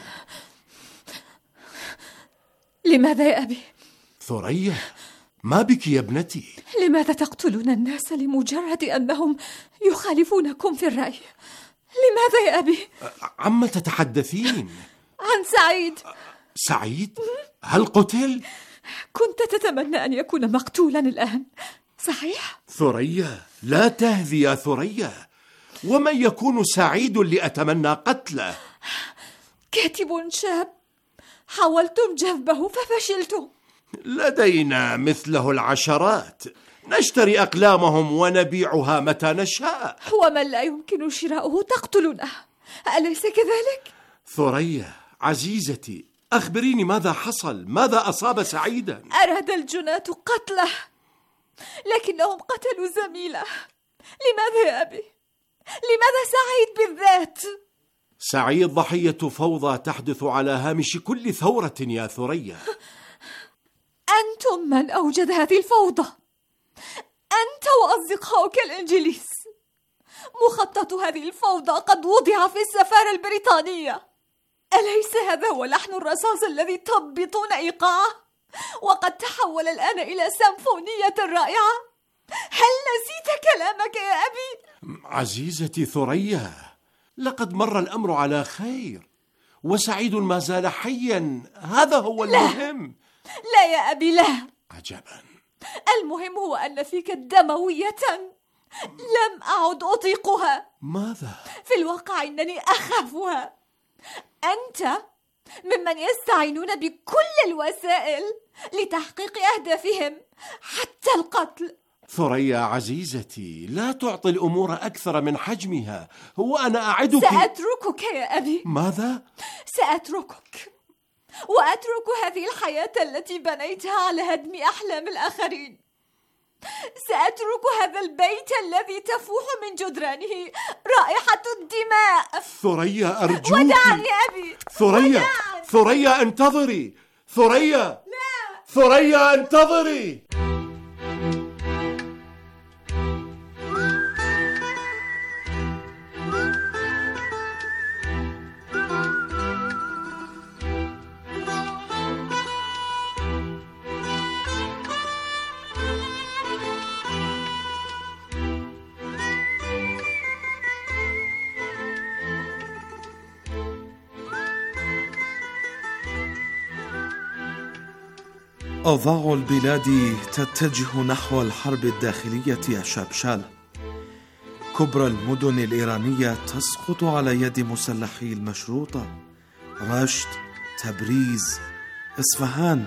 لماذا يا أبي؟ ثريا، ما بك يا ابنتي؟ لماذا تقتلون الناس لمجرد أنهم يخالفونكم في الرأي؟ لماذا يا أبي؟ عما تتحدثين؟ عن سعيد. سعيد؟ هل قتل؟ كنت تتمنى أن يكون مقتولا الآن، صحيح؟ ثريا، لا تهذي يا ثريا. ومن يكون سعيد لأتمنى قتله؟ كاتب شاب، حاولتم جذبه ففشلتم. لدينا مثله العشرات، نشتري أقلامهم ونبيعها متى نشاء. ومن لا يمكن شراؤه تقتلونه، أليس كذلك؟ ثريا عزيزتي، أخبريني ماذا حصل؟ ماذا أصاب سعيدا؟ أراد الجناة قتله، لكنهم قتلوا زميله. لماذا يا أبي؟ لماذا سعيد بالذات؟ سعيد ضحية فوضى تحدث على هامش كل ثورة يا ثريا. أنتم من أوجد هذه الفوضى، أنت وأصدقائك الإنجليز. مخطط هذه الفوضى قد وضع في السفارة البريطانية. أليس هذا هو لحن الرصاص الذي تضبطون إيقاعه وقد تحول الآن إلى سيمفونية رائعة؟ هل نسيت كلامك يا أبي؟ عزيزتي ثريا، لقد مر الأمر على خير، وسعيد ما زال حيا، هذا هو المهم. لا يا أبي، لا. عجبا. المهم هو أن فيك دموية لم أعد أطيقها. ماذا؟ في الواقع إنني أخافها. أنت ممن يستعينون بكل الوسائل لتحقيق أهدافهم حتى القتل. ثريا عزيزتي، لا تعطي الأمور أكثر من حجمها. هو أنا أعدك. سأتركك يا أبي. ماذا؟ سأتركك وأترك هذه الحياة التي بنيتها على هدم أحلام الآخرين. سأترك هذا البيت الذي تفوح من جدرانه رائحة الدماء. ثريا أرجوك. ودعني يا أبي. ثريا، ثريا انتظري. ثريا، لا. ثريا انتظري. أوضاع البلاد تتجه نحو الحرب الداخلية يا شابشال. كبرى المدن الإيرانية تسقط على يد مسلحي المشروطة، رشت، تبريز، إصفهان،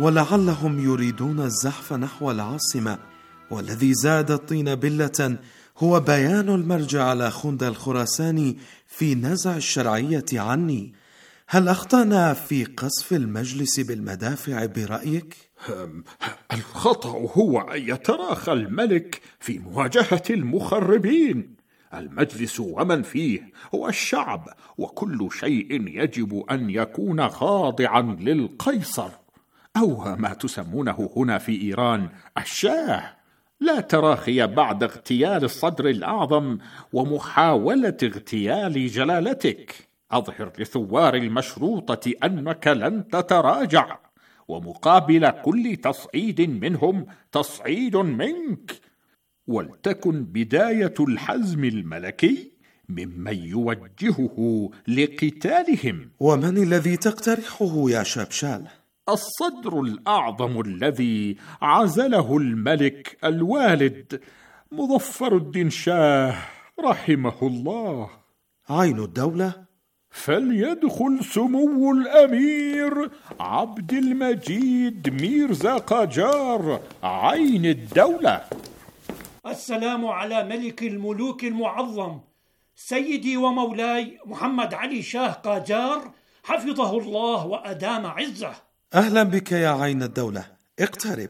ولعلهم يريدون الزحف نحو العاصمة، والذي زاد الطين بلة هو بيان المرجع على خند الخراساني في نزع الشرعية عني. هل أخطأنا في قصف المجلس بالمدافع برأيك؟ الخطأ هو أن يتراخى الملك في مواجهة المخربين. المجلس ومن فيه هو الشعب، وكل شيء يجب أن يكون خاضعا للقيصر، أو ما تسمونه هنا في إيران الشاه. لا تراخي بعد اغتيال الصدر الأعظم ومحاولة اغتيال جلالتك. أظهر لثوار المشروطة أنك لن تتراجع، ومقابل كل تصعيد منهم تصعيد منك، ولتكن بداية الحزم الملكي ممن يوجهه لقتالهم. ومن الذي تقترحه يا شبشال؟ الصدر الأعظم الذي عزله الملك الوالد مظفر الدين شاه رحمه الله. عين الدولة؟ فليدخل سمو الأمير عبد المجيد ميرزا قاجار عين الدولة. السلام على ملك الملوك المعظم سيدي ومولاي محمد علي شاه قاجار، حفظه الله وأدام عزه. أهلا بك يا عين الدولة، اقترب.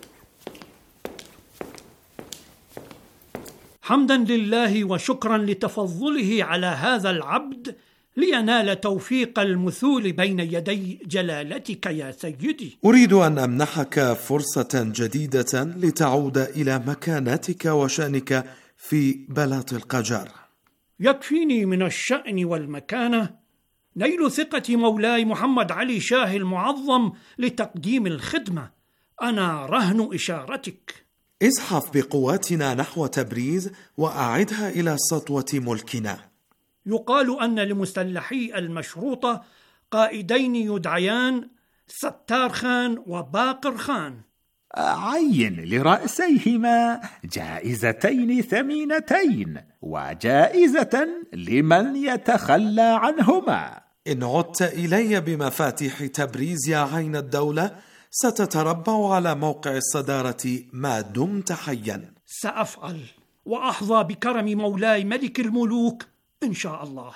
حمدا لله وشكرا لتفضله على هذا العبد لينال توفيق المثول بين يدي جلالتك يا سيدي. أريد أن أمنحك فرصة جديدة لتعود إلى مكانتك وشأنك في بلاط القاجار. يكفيني من الشأن والمكانة نيل ثقة مولاي محمد علي شاه المعظم لتقديم الخدمة. أنا رهن إشارتك. ازحف بقواتنا نحو تبريز وأعدها إلى سطوة ملكنا. يقال أن لمسلحي المشروطة قائدين يدعيان ستار خان وباقر خان. عين لرأسيهما جائزتين ثمينتين وجائزة لمن يتخلى عنهما. إن عدت إلي بمفاتيح تبريز يا عين الدولة ستتربع على موقع الصدارة ما دمت حيا. سأفعل وأحظى بكرم مولاي ملك الملوك إن شاء الله.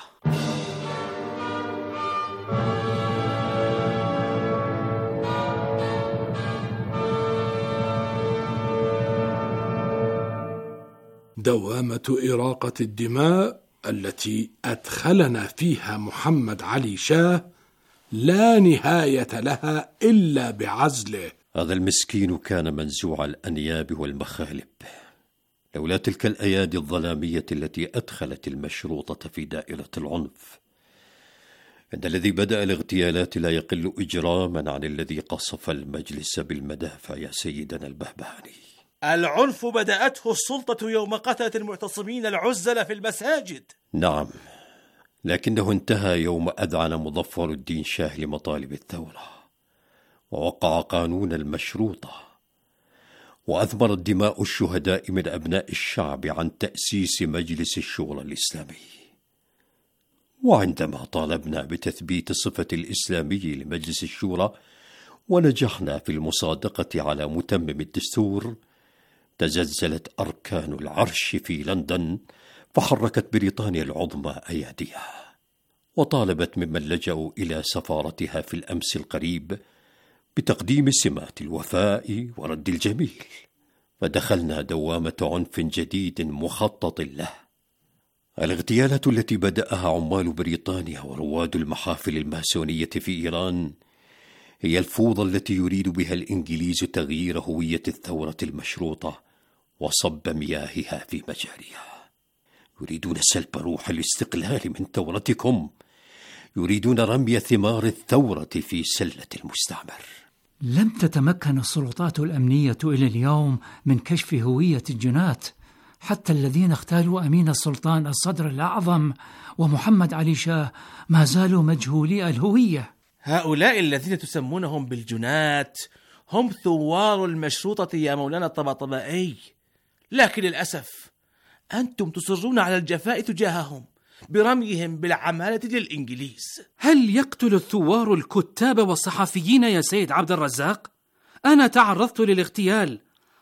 دوامة إراقة الدماء التي أدخلنا فيها محمد علي شاه لا نهاية لها إلا بعزله. هذا المسكين كان منزوع الأنياب والمخالب، لولا تلك الأيادي الظلامية التي أدخلت المشروطة في دائرة العنف. إن الذي بدأ الاغتيالات لا يقل إجراما عن الذي قصف المجلس بالمدافع يا سيدنا البهبهاني. العنف بدأته السلطة يوم قتلت المعتصمين العزل في المساجد. نعم، لكنه انتهى يوم أذعن مظفر الدين شاه لمطالب الثورة، ووقع قانون المشروطة، وأثمرت دماء الشهداء من أبناء الشعب عن تأسيس مجلس الشورى الإسلامي. وعندما طالبنا بتثبيت صفة الإسلامي لمجلس الشورى ونجحنا في المصادقة على متمم الدستور، تزلزلت أركان العرش في لندن، فحركت بريطانيا العظمى أياديها، وطالبت ممن لجأوا إلى سفارتها في الأمس القريب بتقديم سمات الوفاء ورد الجميل. فدخلنا دوامة عنف جديد مخطط له. الاغتيالات التي بدأها عمال بريطانيا ورواد المحافل الماسونية في إيران هي الفوضى التي يريد بها الإنجليز تغيير هوية الثورة المشروطة وصب مياهها في مجاريها. يريدون سلب روح الاستقلال من ثورتكم، يريدون رمي ثمار الثورة في سلة المستعمر. لم تتمكن السلطات الأمنية إلى اليوم من كشف هوية الجنات، حتى الذين اغتالوا أمين السلطان الصدر الأعظم ومحمد علي شاه ما زالوا مجهولي الهوية. هؤلاء الذين تسمونهم بالجنات هم ثوار المشروطة يا مولانا الطباطبائي، لكن للأسف أنتم تصرون على الجفاء تجاههم برميهم بالعمالة للإنجليز. هل يقتل الثوار الكتاب والصحفيين يا سيد عبد الرزاق؟ أنا تعرضت للاغتيال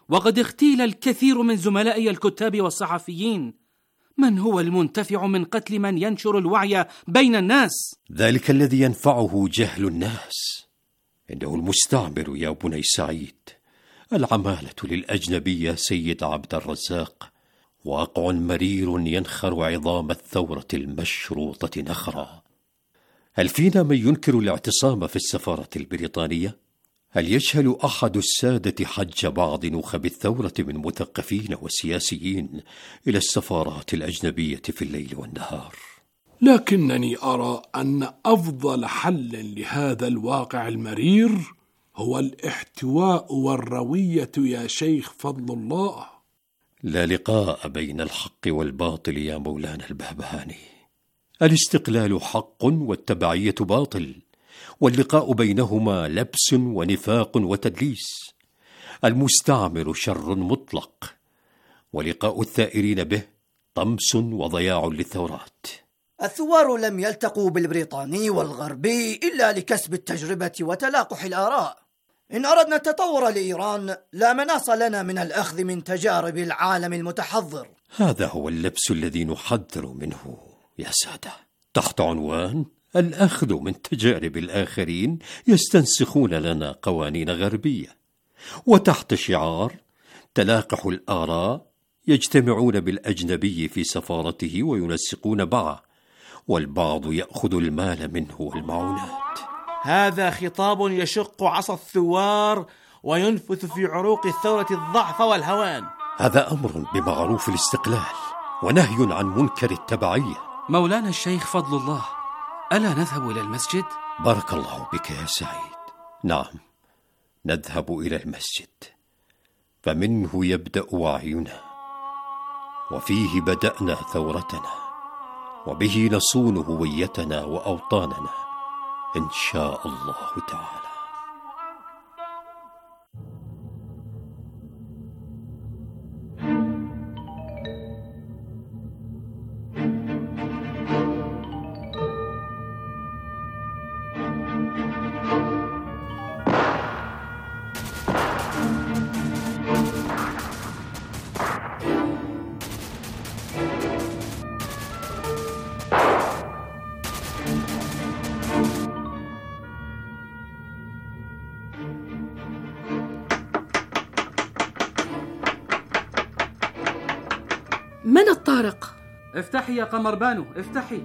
وقد اغتيل الكثير من زملائي الكتاب والصحفيين. من هو المنتفع من قتل من ينشر الوعي بين الناس؟ ذلك الذي ينفعه جهل الناس. إنه المستعمر يا بني سعيد، العمالة للأجنبي سيد عبد الرزاق، واقع مرير ينخر عظام الثورة المشروطة نخرا. هل فينا من ينكر الاعتصام في السفارة البريطانية؟ هل يجهل أحد السادة حج بعض نخب الثورة من مثقفين وسياسيين إلى السفارات الأجنبية في الليل والنهار؟ لكنني أرى أن أفضل حل لهذا الواقع المرير هو الاحتواء والروية يا شيخ فضل الله. لا لقاء بين الحق والباطل يا مولانا البهبهاني. الاستقلال حق والتبعية باطل، واللقاء بينهما لبس ونفاق وتدليس. المستعمر شر مطلق، ولقاء الثائرين به طمس وضياع للثورات. الثوار لم يلتقوا بالبريطاني والغربي إلا لكسب التجربة وتلاقح الآراء. إن أردنا التطور لإيران لا مناص لنا من الأخذ من تجارب العالم المتحضر. هذا هو اللبس الذي نحذر منه يا سادة، تحت عنوان الأخذ من تجارب الآخرين يستنسخون لنا قوانين غربية، وتحت شعار تلاقح الآراء يجتمعون بالأجنبي في سفارته وينسقون معه، والبعض يأخذ المال منه والمعونات. هذا خطاب يشق عصا الثوار وينفث في عروق الثورة الضعف والهوان. هذا أمر بمعروف الاستقلال ونهي عن منكر التبعية. مولانا الشيخ فضل الله، ألا نذهب إلى المسجد؟ بارك الله بك يا سعيد. نعم، نذهب إلى المسجد، فمنه يبدأ وعينا، وفيه بدأنا ثورتنا، وبه نصون هويتنا وأوطاننا إن شاء الله تعالى. من الطارق؟ افتحي يا قمر بانو، افتحي.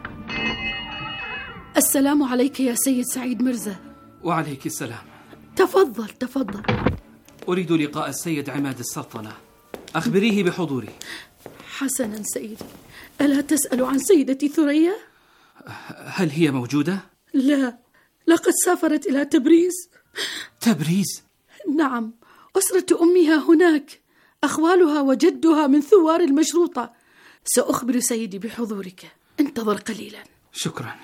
السلام عليك يا سيد سعيد مرزا. وعليك السلام. تفضل تفضل. أريد لقاء السيد عماد السلطنة، أخبريه بحضوري. حسنا سيدي، ألا تسأل عن سيدتي ثريا؟ هل هي موجودة؟ لا، لقد سافرت إلى تبريز. تبريز؟ نعم، أسرة أمها هناك، أخوالها وجدها من ثوار المشروطة. سأخبر سيدي بحضورك، انتظر قليلا. شكرا.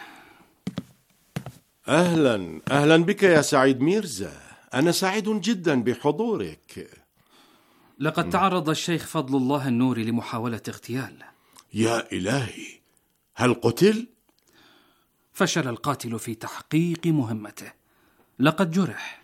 أهلا بك يا سعيد ميرزا، أنا سعيد جدا بحضورك. لقد تعرض الشيخ فضل الله النوري لمحاولة اغتيال. يا إلهي، هل قتل؟ فشل القاتل في تحقيق مهمته، لقد جرح.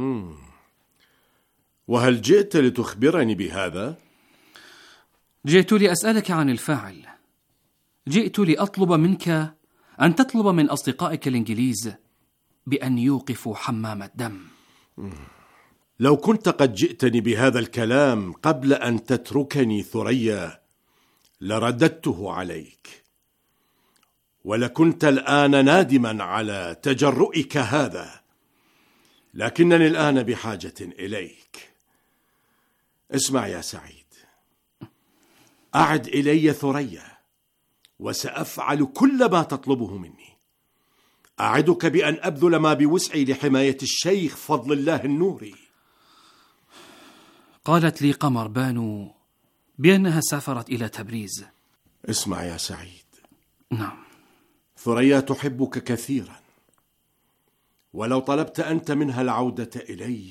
وهل جئت لتخبرني بهذا؟ جئت لأسألك عن الفاعل. جئت لأطلب منك أن تطلب من أصدقائك الإنجليز بأن يوقفوا حمام الدم. لو كنت قد جئتني بهذا الكلام قبل أن تتركني ثريا لرددته عليك، ولكنت الآن نادما على تجرؤك هذا، لكنني الآن بحاجة إليك. اسمع يا سعيد، أعد إلي ثريا وسأفعل كل ما تطلبه مني. أعدك بأن أبذل ما بوسعي لحماية الشيخ فضل الله النوري. قالت لي قمر بانو بأنها سافرت إلى تبريز. اسمع يا سعيد. نعم. ثريا تحبك كثيرا، ولو طلبت أنت منها العودة إليه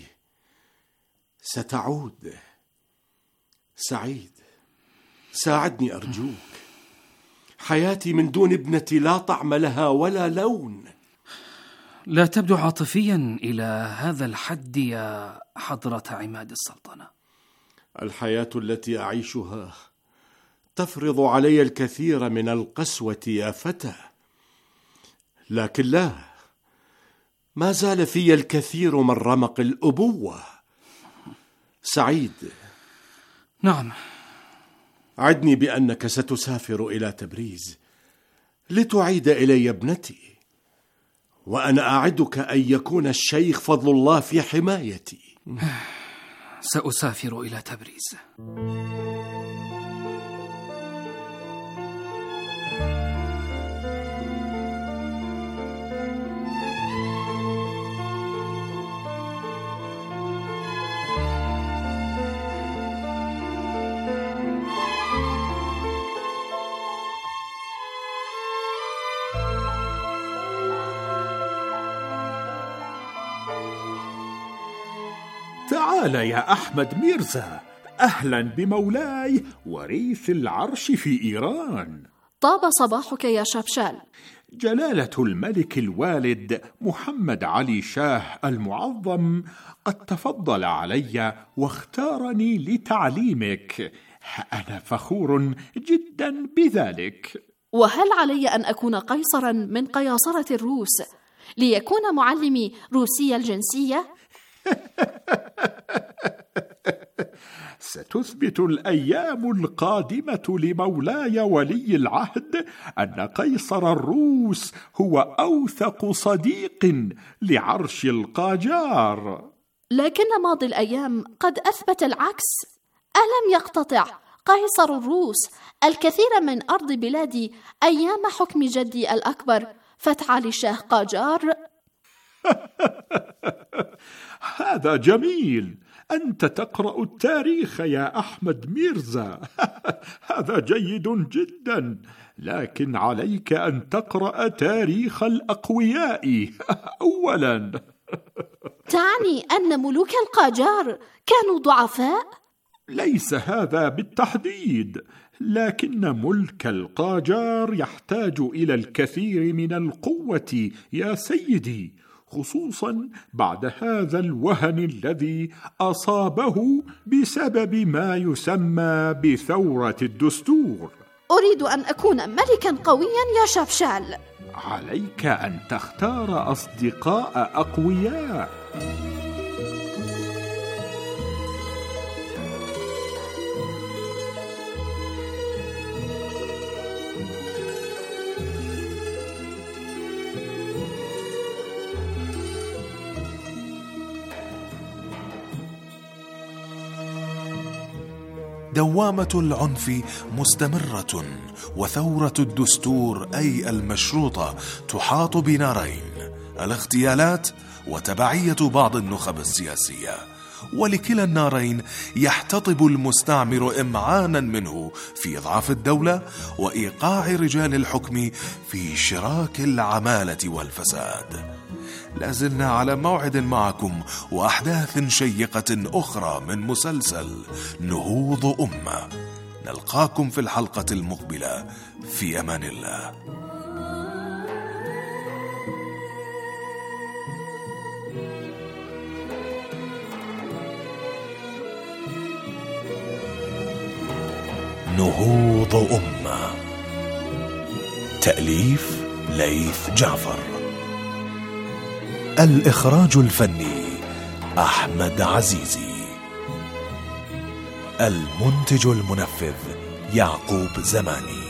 ستعود. سعيد، ساعدني أرجوك. حياتي من دون ابنتي لا طعم لها ولا لون. لا تبدو عاطفيا إلى هذا الحد يا حضرة عماد السلطنة. الحياة التي أعيشها تفرض علي الكثير من القسوة يا فتى، لكن لا، ما زال في الكثير من رمق الأبوة. سعيد. نعم. عدني بأنك ستسافر إلى تبريز لتعيد إلي ابنتي، وأنا أعدك أن يكون الشيخ فضل الله في حمايتي. سأسافر إلى تبريز. تعال يا أحمد ميرزا، أهلا بمولاي وريث العرش في إيران. طاب صباحك يا شبشال. جلالة الملك الوالد محمد علي شاه المعظم قد تفضل علي واختارني لتعليمك، أنا فخور جدا بذلك. وهل علي أن أكون قيصرا من قياصرة الروس ليكون معلمي روسية الجنسية؟ ستثبت الأيام القادمة لمولاي ولي العهد أن قيصر الروس هو أوثق صديق لعرش القاجار. لكن ماضي الأيام قد أثبت العكس. ألم يقتطع قيصر الروس الكثير من أرض بلادي أيام حكم جدي الأكبر فتح علي شاه قاجار؟ هذا جميل، أنت تقرأ التاريخ يا أحمد ميرزا. هذا جيد جدا، لكن عليك أن تقرأ تاريخ الأقوياء أولا. تعني أن ملوك القاجار كانوا ضعفاء؟ ليس هذا بالتحديد، لكن ملك القاجار يحتاج إلى الكثير من القوة يا سيدي، خصوصا بعد هذا الوهن الذي أصابه بسبب ما يسمى بثورة الدستور. أريد أن أكون ملكا قويا يا شبشال. عليك أن تختار أصدقاء أقوياء. دوامة العنف مستمرة، وثورة الدستور أي المشروطة تحاط بنارين: الاغتيالات وتبعية بعض النخب السياسية. ولكلا النارين يحتطب المستعمر إمعانا منه في إضعاف الدولة وإيقاع رجال الحكم في شراك العمالة والفساد. لازلنا على موعد معكم وأحداث شيقة أخرى من مسلسل نهوض أمة. نلقاكم في الحلقة المقبلة، في أمان الله. نهوض أمة، تأليف ليث جعفر، الإخراج الفني أحمد عزيزي، المنتج المنفذ يعقوب زماني.